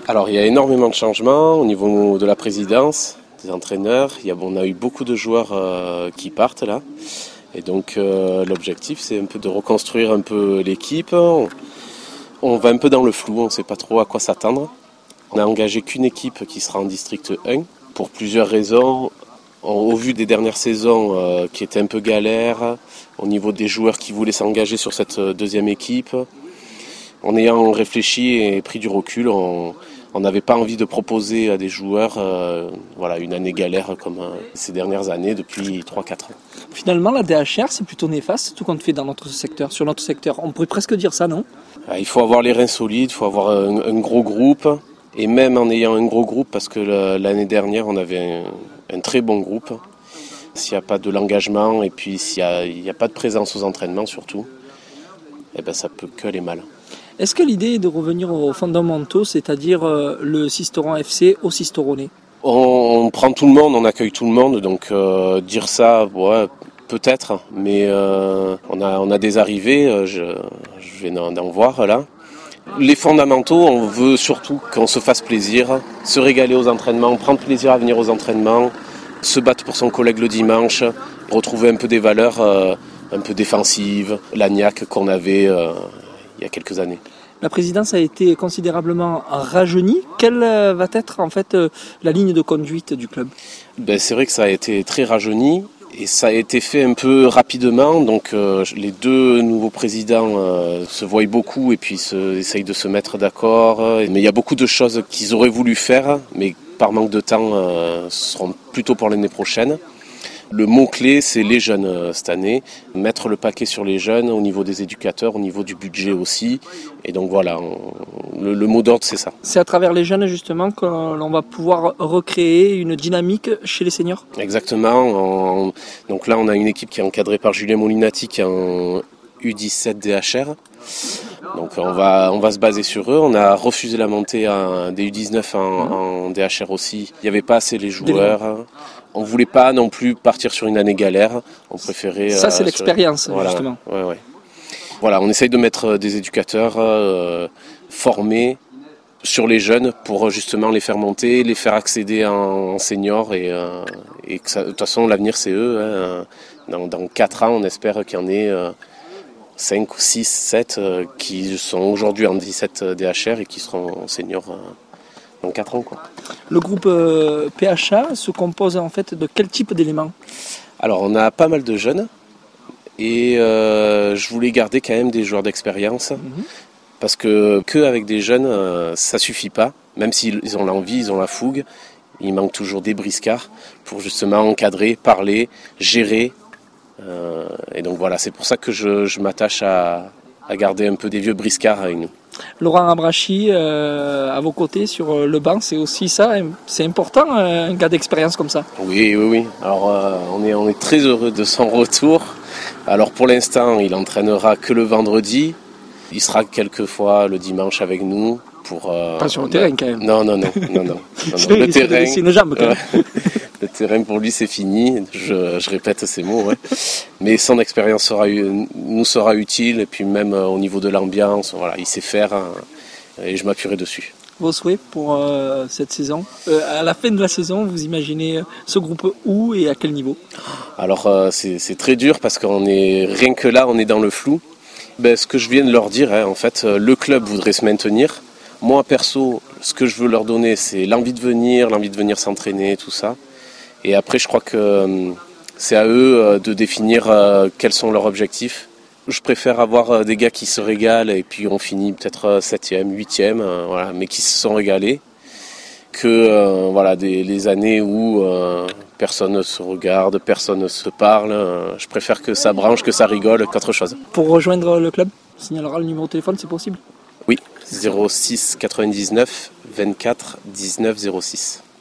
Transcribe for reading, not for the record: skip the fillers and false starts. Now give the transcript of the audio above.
Alors il y a énormément de changements au niveau de la présidence, des entraîneurs. On a eu beaucoup de joueurs qui partent là. Et donc l'objectif c'est un peu de reconstruire un peu l'équipe. On va un peu dans le flou, on ne sait pas trop à quoi s'attendre. On n'a engagé qu'une équipe qui sera en district 1 pour plusieurs raisons. Au vu des dernières saisons qui étaient un peu galères, au niveau des joueurs qui voulaient s'engager sur cette deuxième équipe, en ayant réfléchi et pris du recul, on n'avait pas envie de proposer à des joueurs une année galère comme ces dernières années depuis 3-4 ans. Finalement, la DHR, c'est plutôt néfaste, tout compte fait sur notre secteur. On pourrait presque dire ça, non ? Il faut avoir les reins solides, il faut avoir un gros groupe. Et même en ayant un gros groupe, parce que l'année dernière, on avait un très bon groupe. S'il n'y a pas de l'engagement et puis s'il n'y a pas de présence aux entraînements surtout, ça peut que aller mal. Est-ce que l'idée est de revenir aux fondamentaux, c'est-à-dire le Sisteron FC au Sisteronais ? On prend tout le monde, on accueille tout le monde, donc dire ça, peut-être, mais on a des arrivées, je vais en voir là. Les fondamentaux, on veut surtout qu'on se fasse plaisir, se régaler aux entraînements, prendre plaisir à venir aux entraînements, se battre pour son collègue le dimanche, retrouver un peu des valeurs un peu défensives, la niaque qu'on avait il y a quelques années. La présidence a été considérablement rajeunie. Quelle va être en fait la ligne de conduite du club ? C'est vrai que ça a été très rajeuni. Et ça a été fait un peu rapidement, donc les deux nouveaux présidents se voient beaucoup et puis essayent de se mettre d'accord. Mais il y a beaucoup de choses qu'ils auraient voulu faire, mais par manque de temps, ce seront plutôt pour l'année prochaine. Le mot-clé, c'est les jeunes cette année. Mettre le paquet sur les jeunes au niveau des éducateurs, au niveau du budget aussi. Et donc voilà, le mot d'ordre, c'est ça. C'est à travers les jeunes justement que l'on va pouvoir recréer une dynamique chez les seniors ? Exactement. Donc là, on a une équipe qui est encadrée par Julien Molinati qui est en U17 DHR. Donc on va se baser sur eux. On a refusé la montée des U19 en DHR aussi. Il n'y avait pas assez les joueurs. On ne voulait pas non plus partir sur une année galère. On préférait... Ça, c'est l'expérience, justement. Ouais. Voilà, on essaye de mettre des éducateurs formés sur les jeunes pour justement les faire monter, les faire accéder en senior. Et que ça, de toute façon, l'avenir, c'est eux. Dans 4 ans, on espère qu'il y en ait 5, 6, 7 qui sont aujourd'hui en 17 DHR et qui seront seniors dans 4 ans, quoi. Le groupe PHA se compose en fait de quel type d'éléments ? Alors on a pas mal de jeunes et je voulais garder quand même des joueurs d'expérience parce que avec des jeunes ça suffit pas, même s'ils ont l'envie, ils ont la fougue, il manque toujours des briscards pour justement encadrer, parler, gérer et donc voilà, c'est pour ça que je m'attache à garder un peu des vieux briscards avec nous. Laurent Abrachi, à vos côtés sur le banc, c'est aussi ça, c'est important, un gars d'expérience comme ça. Oui. Alors on est très heureux de son retour. Alors pour l'instant, il entraînera que le vendredi. Il sera quelquefois le dimanche avec nous. Pas sur le terrain quand même. Non. Le terrain, c'est une jambe quand même. Le terrain pour lui c'est fini. Je répète ces mots. Ouais. Mais son expérience nous sera utile et puis même au niveau de l'ambiance, voilà, il sait faire et je m'appuierai dessus. Vos souhaits pour cette saison ? À la fin de la saison, vous imaginez ce groupe où et à quel niveau ? Alors c'est très dur parce qu'on est rien que là, on est dans le flou. Ce que je viens de leur dire, en fait, le club voudrait se maintenir. Moi perso, ce que je veux leur donner, c'est l'envie de venir s'entraîner, tout ça. Et après, je crois que c'est à eux de définir quels sont leurs objectifs. Je préfère avoir des gars qui se régalent et puis on finit peut-être 7e, 8e, voilà, mais qui se sont régalés, que les années où personne ne se regarde, personne ne se parle. Je préfère que ça branche, que ça rigole qu'autre chose. Pour rejoindre le club, on signalera le numéro de téléphone, c'est possible ? Oui, 06 99 24 19 06.